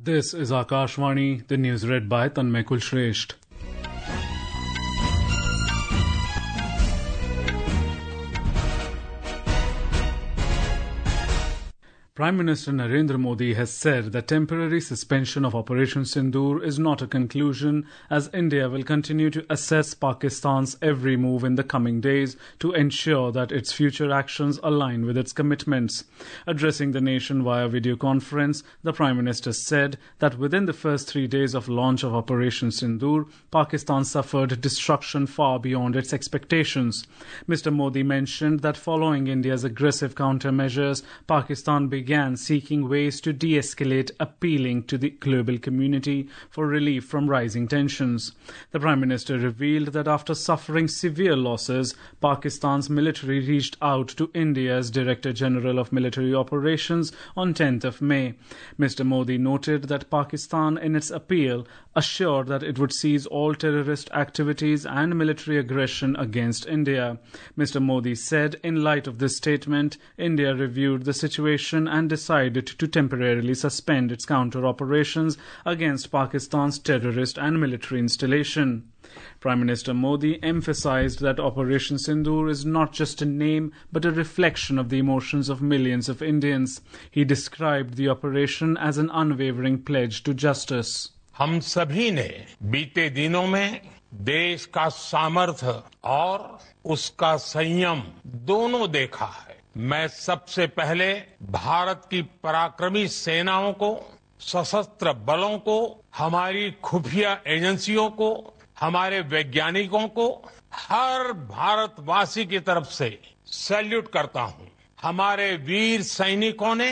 This is Akashvani, the news read by Tanmay Kulshresht. Prime Minister Narendra Modi has said that temporary suspension of Operation Sindoor is not a conclusion, as India will continue to assess Pakistan's every move in the coming days to ensure that its future actions align with its commitments. Addressing the nation via video conference, the Prime Minister said that within the first 3 days of launch of Operation Sindoor, Pakistan suffered destruction far beyond its expectations. Mr. Modi mentioned that following India's aggressive countermeasures, Pakistan began seeking ways to de-escalate, appealing to the global community for relief from rising tensions. The Prime Minister revealed that after suffering severe losses, Pakistan's military reached out to India's Director General of Military Operations on 10th of May. Mr. Modi noted that Pakistan, in its appeal, assured that it would cease all terrorist activities and military aggression against India. Mr. Modi said, in light of this statement, India reviewed the situation and decided to temporarily suspend its counter-operations against Pakistan's terrorist and military installation. Prime Minister Modi emphasized that Operation Sindoor is not just a name but a reflection of the emotions of millions of Indians. He described the operation as an unwavering pledge to justice. हम सभी ने बीते दिनों में देश का सामर्थ्य और उसका संयम दोनों देखा है। मैं सबसे पहले भारत की पराक्रमी सेनाओं को, सशस्त्र बलों को, हमारी खुफिया एजेंसियों को, हमारे वैज्ञानिकों को, हर भारतवासी की तरफ से सैल्यूट करता हूं। हमारे वीर सैनिकों ने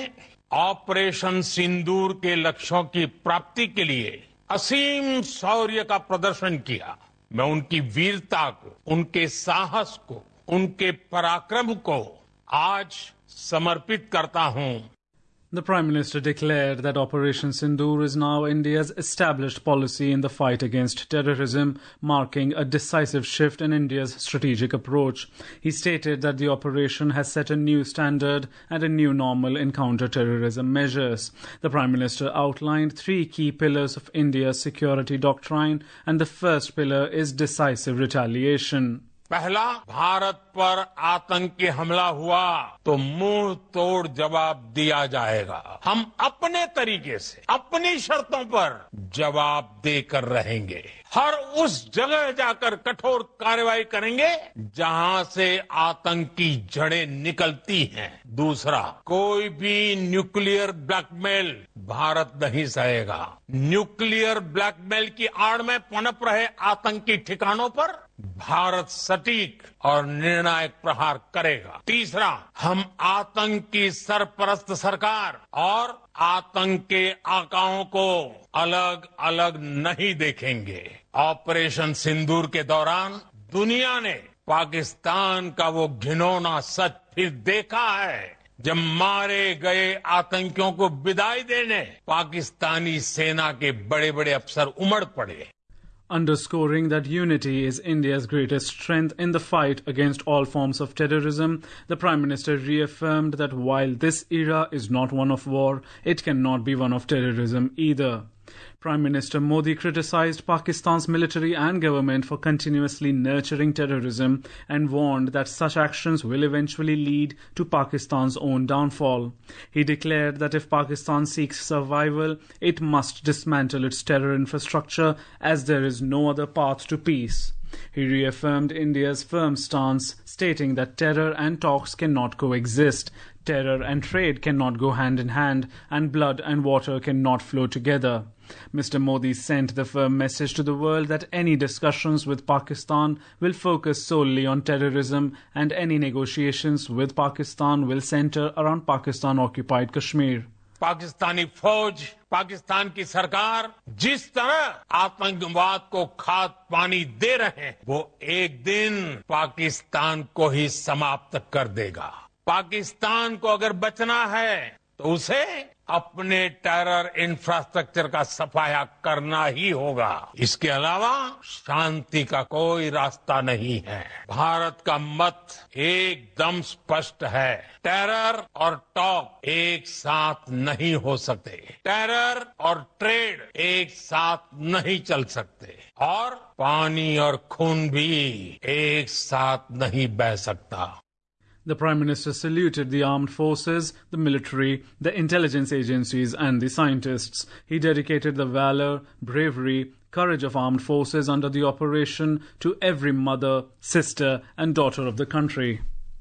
ऑपरेशन सिंदूर के लक्ष्यों की प्राप्ति के लिए असीम शौर्य का प्रदर्शन किया। मैं उनकी वीरता को, उनके साहस को, उनके पराक्रम को आज समर्पित करता हूं। The Prime Minister declared that Operation Sindoor is now India's established policy in the fight against terrorism, marking a decisive shift in India's strategic approach. He stated that the operation has set a new standard and a new normal in counter-terrorism measures. The Prime Minister outlined 3 key pillars of India's security doctrine, and the first pillar is decisive retaliation. पहला, भारत पर आतंकी हमला हुआ तो मुंह तोड़ जवाब दिया जाएगा। हम अपने तरीके से, अपनी शर्तों पर जवाब देकर रहेंगे। हर उस जगह जाकर कठोर कार्रवाई करेंगे जहां से आतंकी जड़ें निकलती हैं। दूसरा, कोई भी न्यूक्लियर ब्लैकमेल भारत नहीं सहेगा। न्यूक्लियर ब्लैकमेल की आड़ में पनप रहे आतंकी ठिकानों पर भारत सटीक और निर्णायक प्रहार करेगा। तीसरा, हम आतंक की सरपरस्त सरकार और आतंक के आकाओं को अलग अलग नहीं देखेंगे। ऑपरेशन सिंदूर के दौरान दुनिया ने पाकिस्तान का वो घिनौना सच फिर देखा है, जब मारे गए आतंकियों को विदाई देने पाकिस्तानी सेना के बड़े बड़े अफसर उमड़ पड़े। Underscoring that unity is India's greatest strength in the fight against all forms of terrorism, the Prime Minister reaffirmed that while this era is not one of war, it cannot be one of terrorism either. Prime Minister Modi criticized Pakistan's military and government for continuously nurturing terrorism and warned that such actions will eventually lead to Pakistan's own downfall. He declared that if Pakistan seeks survival, it must dismantle its terror infrastructure, as there is no other path to peace. He reaffirmed India's firm stance, stating that terror and talks cannot coexist. Terror and trade cannot go hand in hand, and blood and water cannot flow together. Mr. Modi sent the firm message to the world that any discussions with Pakistan will focus solely on terrorism, and any negotiations with Pakistan will center around Pakistan-occupied Kashmir. Pakistani फौज, पाकिस्तान की सरकार जिस तरह आतंकवाद को खाद पानी दे रहे हैं, वो एक दिन पाकिस्तान को ही समाप्त कर देगा। पाकिस्तान को अगर बचना है तो उसे अपने टेरर इंफ्रास्ट्रक्चर का सफाया करना ही होगा। इसके अलावा शांति का कोई रास्ता नहीं है। भारत का मत एकदम स्पष्ट है। टेरर और टॉक एक साथ नहीं हो सकते। टेरर और ट्रेड एक साथ नहीं चल सकते और पानी और खून भी एक साथ नहीं बह सकता। The Prime Minister saluted the armed forces, the military, the intelligence agencies and the scientists. He dedicated the valor, bravery, courage of armed forces under the operation to every mother, sister and daughter of the country.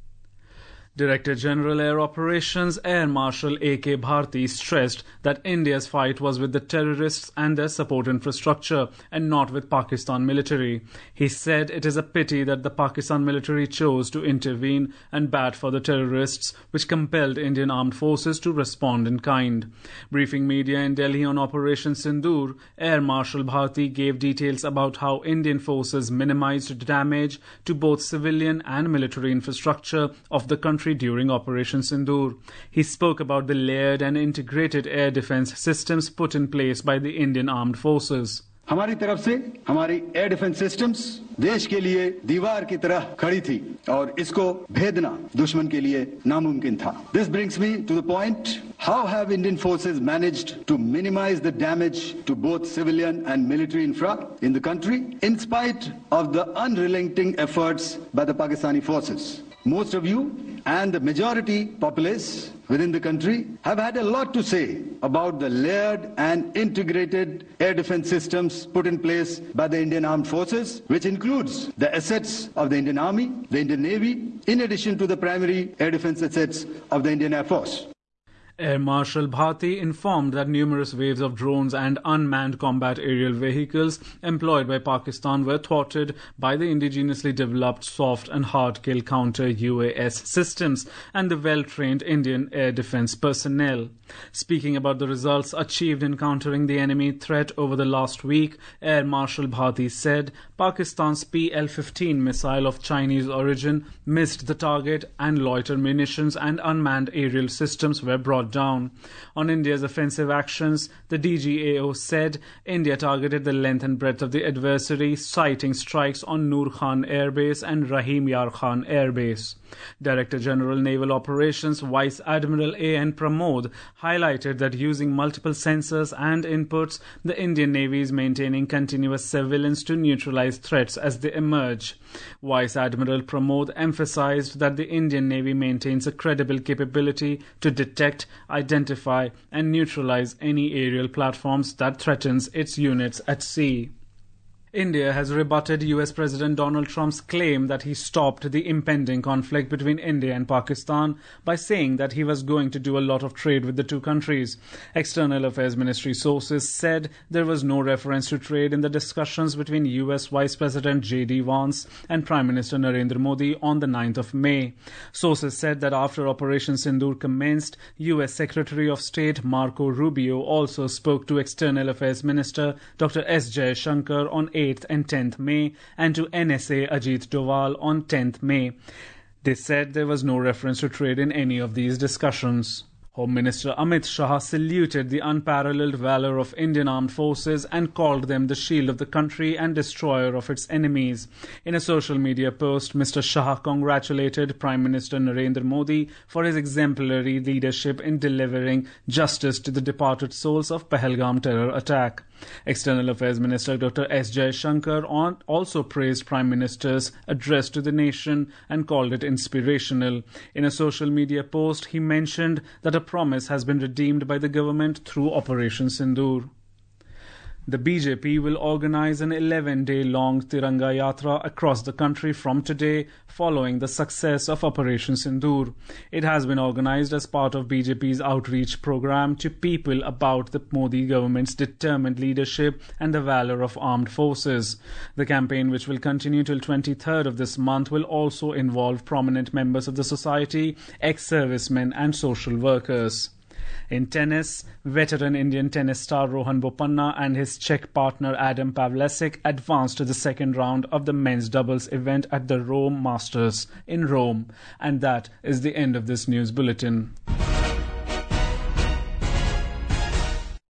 Director General Air Operations Air Marshal A.K. Bharti stressed that India's fight was with the terrorists and their support infrastructure and not with Pakistan military. He said it is a pity that the Pakistan military chose to intervene and bat for the terrorists, which compelled Indian armed forces to respond in kind. Briefing media in Delhi on Operation Sindoor, Air Marshal Bharti gave details about how Indian forces minimized damage to both civilian and military infrastructure of the country during Operation Sindoor. He spoke about the layered and integrated air defense systems put in place by the Indian armed forces. हमारी तरफ से हमारी air defence systems देश के लिए दीवार की तरह खड़ी थी और इसको भेदना दुश्मन के लिए नामुमकिन था. This brings me to the point, how have Indian forces managed to minimize the damage to both civilian and military infra in the country in spite of the unrelenting efforts by the Pakistani forces? Most of you and the majority populace within the country have had a lot to say about the layered and integrated air defense systems put in place by the Indian Armed Forces, which includes the assets of the Indian Army, the Indian Navy, in addition to the primary air defense assets of the Indian Air Force. Air Marshal Bharti informed that numerous waves of drones and unmanned combat aerial vehicles employed by Pakistan were thwarted by the indigenously developed soft and hard-kill counter-UAS systems and the well-trained Indian air defense personnel. Speaking about the results achieved in countering the enemy threat over the last week, Air Marshal Bharti said Pakistan's PL-15 missile of Chinese origin missed the target and loiter munitions and unmanned aerial systems were brought down. On India's offensive actions, the DGAO said India targeted the length and breadth of the adversary, citing strikes on Noor Khan Air Base and Rahim Yar Khan Air Base. Director General Naval Operations Vice Admiral A.N. Pramod highlighted that using multiple sensors and inputs, the Indian Navy is maintaining continuous surveillance to neutralize threats as they emerge. Vice Admiral Pramod emphasized that the Indian Navy maintains a credible capability to detect, identify and neutralize any aerial platforms that threatens its units at sea. India has rebutted US President Donald Trump's claim that he stopped the impending conflict between India and Pakistan by saying that he was going to do a lot of trade with the two countries. External Affairs Ministry sources said there was no reference to trade in the discussions between US Vice President J.D. Vance and Prime Minister Narendra Modi on the 9th of May. Sources said that after Operation Sindoor commenced, US Secretary of State Marco Rubio also spoke to External Affairs Minister Dr. S. Jaishankar on 8th and 10th May and to NSA Ajit Doval on 10th May. They said there was no reference to trade in any of these discussions. Home Minister Amit Shah saluted the unparalleled valor of Indian armed forces and called them the shield of the country and destroyer of its enemies. In a social media post, Mr. Shah congratulated Prime Minister Narendra Modi for his exemplary leadership in delivering justice to the departed souls of Pahalgam terror attack. External Affairs Minister Dr. S. Jaishankar also praised Prime Minister's address to the nation and called it inspirational. In a social media post, he mentioned that a promise has been redeemed by the government through Operation Sindoor. The BJP will organize an 11-day-long Tiranga Yatra across the country from today following the success of Operation Sindoor. It has been organized as part of BJP's outreach program to people about the Modi government's determined leadership and the valor of armed forces. The campaign, which will continue till 23rd of this month, will also involve prominent members of the society, ex-servicemen and social workers. In tennis, veteran Indian tennis star Rohan Bopanna and his Czech partner Adam Pavlecic advanced to the second round of the men's doubles event at the Rome Masters in Rome. And that is the end of this news bulletin.